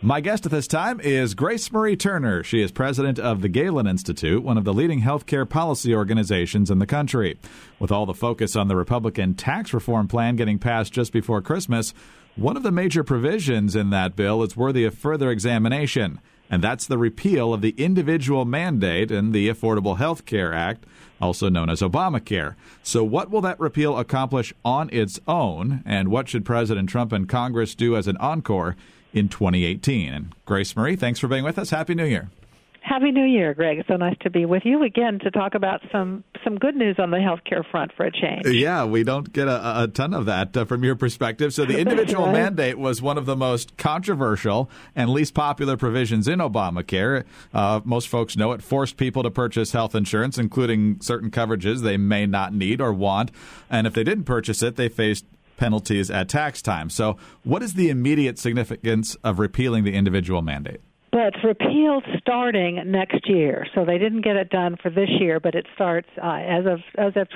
My guest at this time is Grace Marie Turner. She is president of the Galen Institute, one of the leading healthcare policy organizations in the country. With all the focus on the Republican tax reform plan getting passed just before Christmas, one of the major provisions in that bill is worthy of further examination, and that's the repeal of the individual mandate in the Affordable Health Care Act, also known as Obamacare. So what will that repeal accomplish on its own, and what should President Trump and Congress do as an encore in 2018? And Grace Marie, thanks for being with us. Happy New Year. Happy New Year, Greg. It's so nice to be with you again to talk about some good news on the healthcare front for a change. Yeah, we don't get a ton of that from your perspective. So the individual mandate was one of the most controversial and least popular provisions in Obamacare. Most folks know it forced people to purchase health insurance, including certain coverages they may not need or want. And if they didn't purchase it, they faced penalties at tax time. So what is the immediate significance of repealing the individual mandate? But it's repealed starting next year, so they didn't get it done for this year. But it starts as of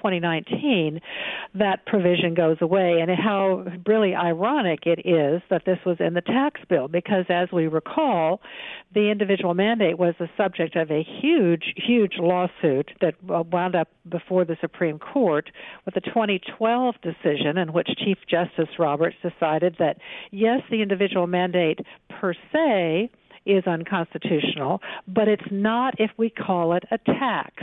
2019. That provision goes away, and how really ironic it is that this was in the tax bill, because as we recall, the individual mandate was the subject of a huge lawsuit that wound up before the Supreme Court with a 2012 decision in which Chief Justice Roberts decided that yes, the individual mandate per se is unconstitutional, but it's not if we call it a tax.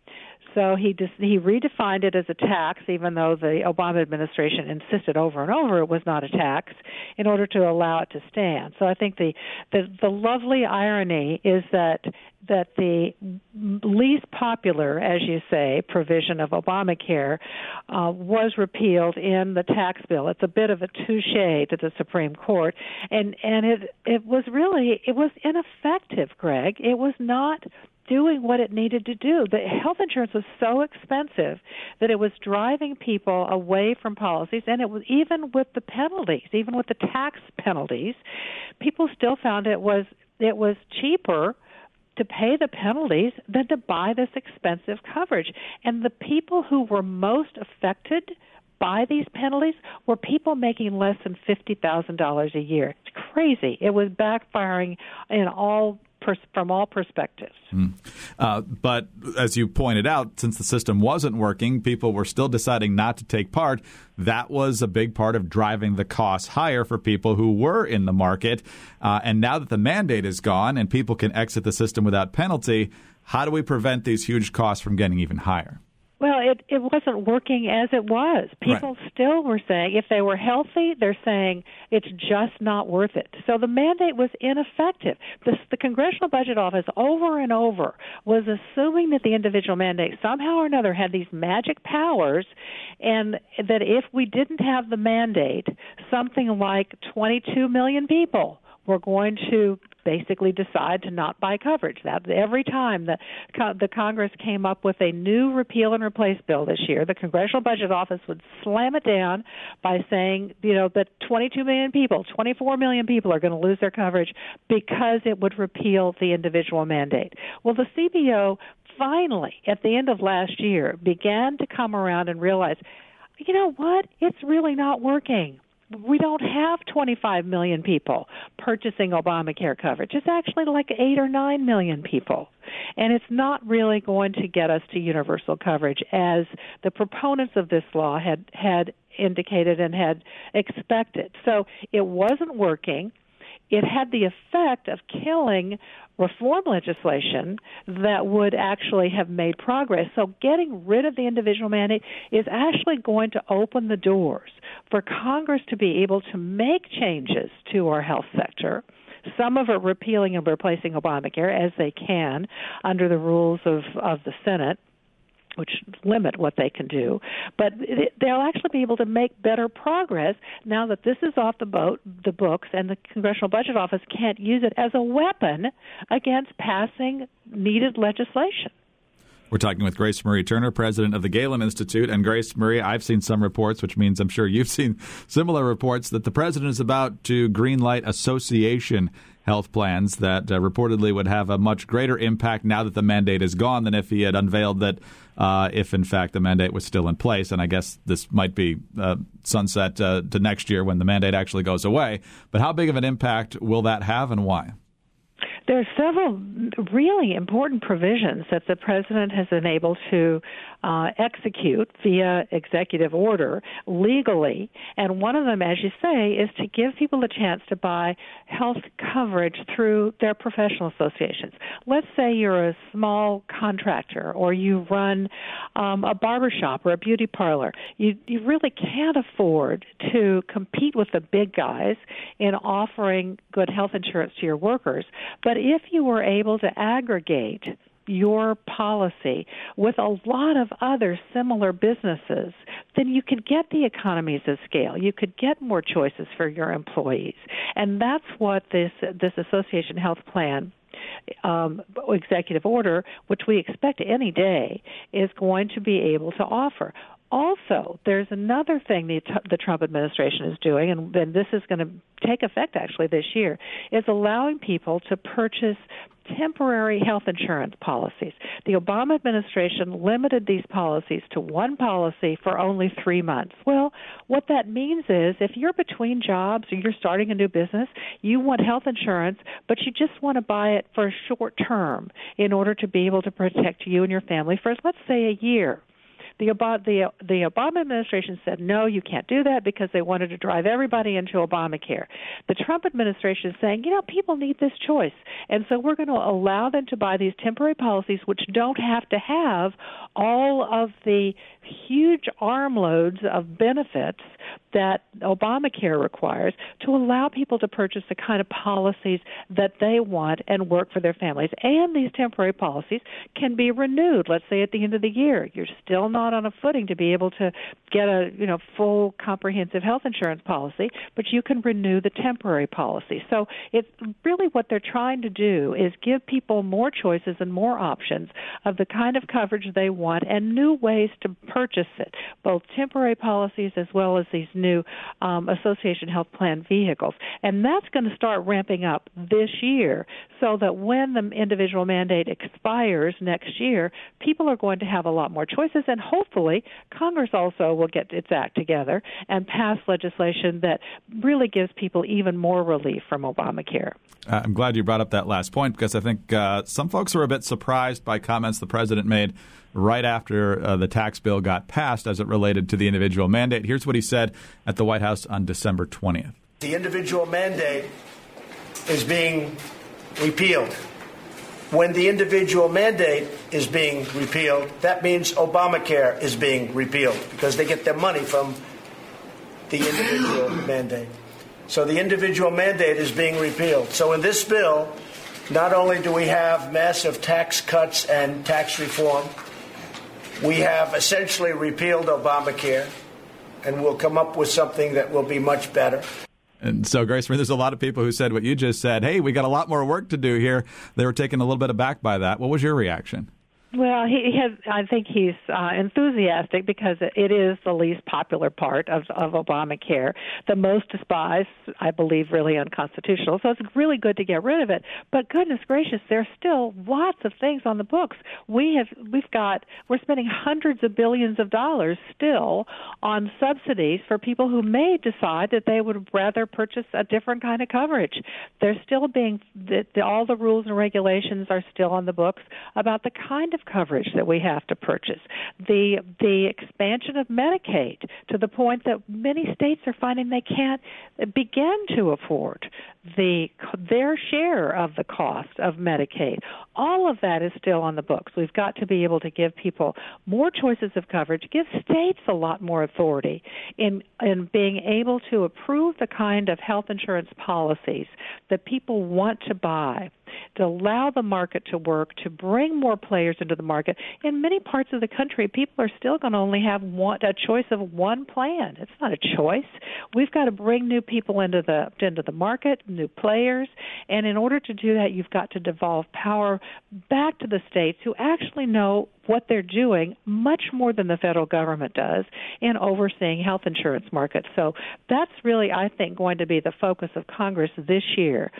So he redefined it as a tax, even though the Obama administration insisted over and over it was not a tax, in order to allow it to stand. So I think the lovely irony is that the least popular, as you say, provision of Obamacare was repealed in the tax bill. It's a bit of a touche to the Supreme Court, and it was ineffective, Greg. It was not doing what it needed to do. The health insurance was so expensive that it was driving people away from policies, and it was even with the penalties, even with the tax penalties, people still found it was cheaper to pay the penalties than to buy this expensive coverage. And the people who were most affected by these penalties were people making less than $50,000 a year. It's crazy. It was backfiring from all perspectives. But as you pointed out, since the system wasn't working, people were still deciding not to take part. That was a big part of driving the costs higher for people who were in the market. And now that the mandate is gone and people can exit the system without penalty, how do we prevent these huge costs from getting even higher? Well, it wasn't working as it was. People still were saying, if they were healthy, they're saying it's just not worth it. So the mandate was ineffective. The Congressional Budget Office over and over was assuming that the individual mandate somehow or another had these magic powers, and that if we didn't have the mandate, something like 22 million people were going to basically decide to not buy coverage. That every time the Congress came up with a new repeal and replace bill this year, the Congressional Budget Office would slam it down by saying, that 22 million people, 24 million people are going to lose their coverage because it would repeal the individual mandate. Well, the CBO finally, at the end of last year, began to come around and realize, you know what, it's really not working. We don't have 25 million people purchasing Obamacare coverage. It's actually like 8 or 9 million people. And it's not really going to get us to universal coverage as the proponents of this law had indicated and had expected. So it wasn't working. It had the effect of killing reform legislation that would actually have made progress. So getting rid of the individual mandate is actually going to open the doors for Congress to be able to make changes to our health sector, some of it repealing and replacing Obamacare as they can under the rules of the Senate, which limit what they can do. But they'll actually be able to make better progress now that this is off the books, and the Congressional Budget Office can't use it as a weapon against passing needed legislation. We're talking with Grace Marie Turner, president of the Galen Institute. And Grace Marie, I've seen some reports, which means I'm sure you've seen similar reports, that the president is about to greenlight association health plans that reportedly would have a much greater impact now that the mandate is gone than if he had unveiled that if, in fact, the mandate was still in place. And I guess this might be sunset to next year when the mandate actually goes away. But how big of an impact will that have, and why? There are several really important provisions that the president has been able to execute via executive order legally. And one of them, as you say, is to give people a chance to buy health coverage through their professional associations. Let's say you're a small contractor or you run a barbershop or a beauty parlor. You really can't afford to compete with the big guys in offering good health insurance to your workers. But if you were able to aggregate your policy with a lot of other similar businesses, then you could get the economies of scale. You could get more choices for your employees. And that's what this association health plan executive order, which we expect any day, is going to be able to offer. Also, there's another thing the Trump administration is doing, and this is going to take effect actually this year, is allowing people to purchase temporary health insurance policies. The Obama administration limited these policies to one policy for only 3 months. Well, what that means is if you're between jobs or you're starting a new business, you want health insurance, but you just want to buy it for a short term in order to be able to protect you and your family for, let's say, a year. The Obama administration said, no, you can't do that because they wanted to drive everybody into Obamacare. The Trump administration is saying, people need this choice. And so we're going to allow them to buy these temporary policies which don't have to have all of the huge armloads of benefits that Obamacare requires, to allow people to purchase the kind of policies that they want and work for their families. And these temporary policies can be renewed. Let's say at the end of the year, you're still not on a footing to be able to get a full comprehensive health insurance policy, but you can renew the temporary policy. So it's really what they're trying to do is give people more choices and more options of the kind of coverage they want and new ways to purchase it, both temporary policies as well as these new association health plan vehicles. And that's going to start ramping up this year so that when the individual mandate expires next year, people are going to have a lot more choices, and hopefully Congress also will get its act together and pass legislation that really gives people even more relief from Obamacare. I'm glad you brought up that last point because I think some folks were a bit surprised by comments the president made right after the tax bill got passed as it related to the individual mandate. Here's what he said at the White House on December 20th. The individual mandate is being repealed. When the individual mandate is being repealed, that means Obamacare is being repealed because they get their money from the individual mandate. So the individual mandate is being repealed. So in this bill, not only do we have massive tax cuts and tax reform, we have essentially repealed Obamacare, and we'll come up with something that will be much better. And so, Grace, there's a lot of people who said what you just said. Hey, we got a lot more work to do here. They were taken a little bit aback by that. What was your reaction? Well, I think he's enthusiastic because it is the least popular part of Obamacare, the most despised, I believe, really unconstitutional. So it's really good to get rid of it. But goodness gracious, there's still lots of things on the books. We're spending hundreds of billions of dollars still on subsidies for people who may decide that they would rather purchase a different kind of coverage. There's still all the rules and regulations are still on the books about the kind of coverage that we have to purchase. The expansion of Medicaid to the point that many states are finding they can't begin to afford their share of the cost of Medicaid. All of that is still on the books. We've got to be able to give people more choices of coverage, give states a lot more authority in being able to approve the kind of health insurance policies that people want to buy, to allow the market to work, to bring more players into the market. In many parts of the country, people are still going to only have a choice of one plan. It's not a choice. We've got to bring new people into the market, new players, and in order to do that, you've got to devolve power back to the states who actually know what they're doing much more than the federal government does in overseeing health insurance markets. So that's really, I think, going to be the focus of Congress this year,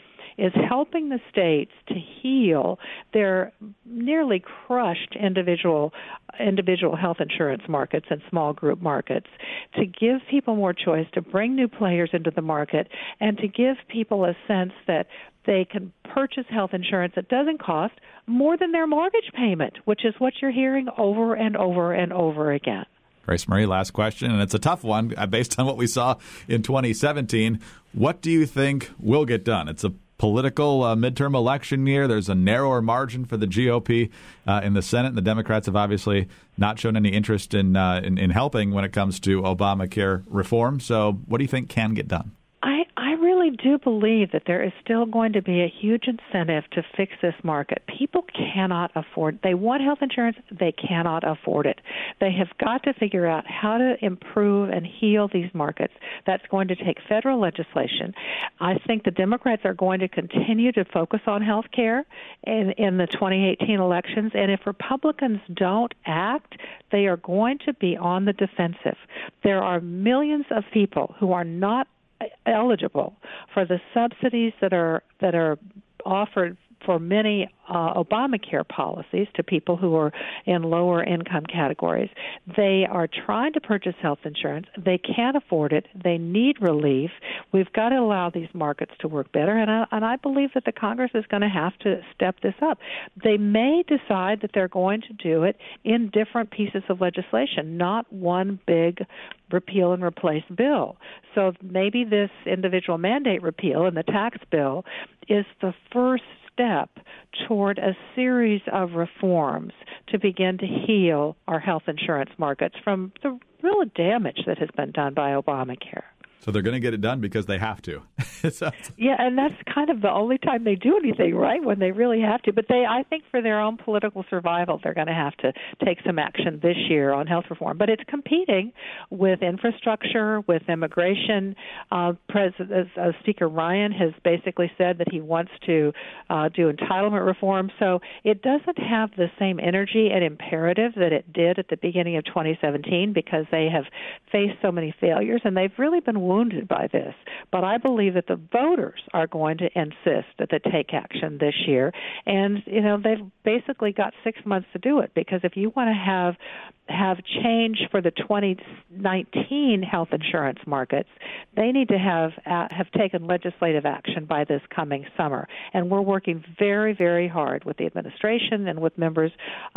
is helping the states to heal their nearly crushed individual health insurance markets and small group markets, to give people more choice, to bring new players into the market, and to give people a sense that they can purchase health insurance that doesn't cost more than their mortgage payment, which is what you're hearing over and over and over again. Grace Murray, last question, and it's a tough one based on what we saw in 2017. What do you think will get done? It's a political midterm election year. There's a narrower margin for the GOP in the Senate, and the Democrats have obviously not shown any interest in helping when it comes to Obamacare reform. So what do you think can get done? I really do believe that there is still going to be a huge incentive to fix this market. People cannot afford. They want health insurance. They cannot afford it. They have got to figure out how to improve and heal these markets. That's going to take federal legislation. I think the Democrats are going to continue to focus on health care in the 2018 elections, and if Republicans don't act, they are going to be on the defensive. There are millions of people who are not eligible for the subsidies that are offered for many Obamacare policies to people who are in lower income categories. They are trying to purchase health insurance. They can't afford it. They need relief. We've got to allow these markets to work better, and I believe that the Congress is going to have to step this up. They may decide that they're going to do it in different pieces of legislation, not one big repeal and replace bill. So maybe this individual mandate repeal in the tax bill is the first step toward a series of reforms to begin to heal our health insurance markets from the real damage that has been done by Obamacare. So they're going to get it done because they have to. Yeah, and that's kind of the only time they do anything, right, when they really have to. But I think for their own political survival, they're going to have to take some action this year on health reform. But it's competing with infrastructure, with immigration. Speaker Ryan has basically said that he wants to do entitlement reform. So it doesn't have the same energy and imperative that it did at the beginning of 2017 because they have faced so many failures, and they've really been wounded by this. But I believe that the voters are going to insist that they take action this year. And, they've basically got 6 months to do it, because if you want to have change for the 2019 health insurance markets, they need to have taken legislative action by this coming summer. And we're working very, very hard with the administration and with members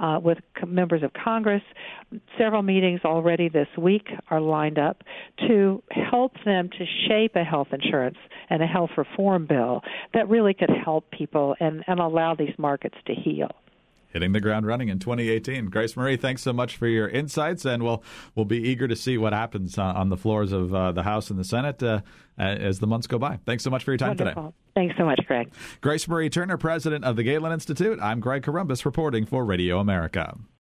of Congress. Several meetings already this week are lined up to help them to shape a health insurance and a health reform bill that really could help people and allow these markets to heal. Hitting the ground running in 2018. Grace Murray, thanks so much for your insights, and we'll be eager to see what happens on the floors of the House and the Senate as the months go by. Thanks so much for your time today. Thanks so much, Greg. Grace Murray Turner, president of the Galen Institute. I'm Greg Corombos reporting for Radio America.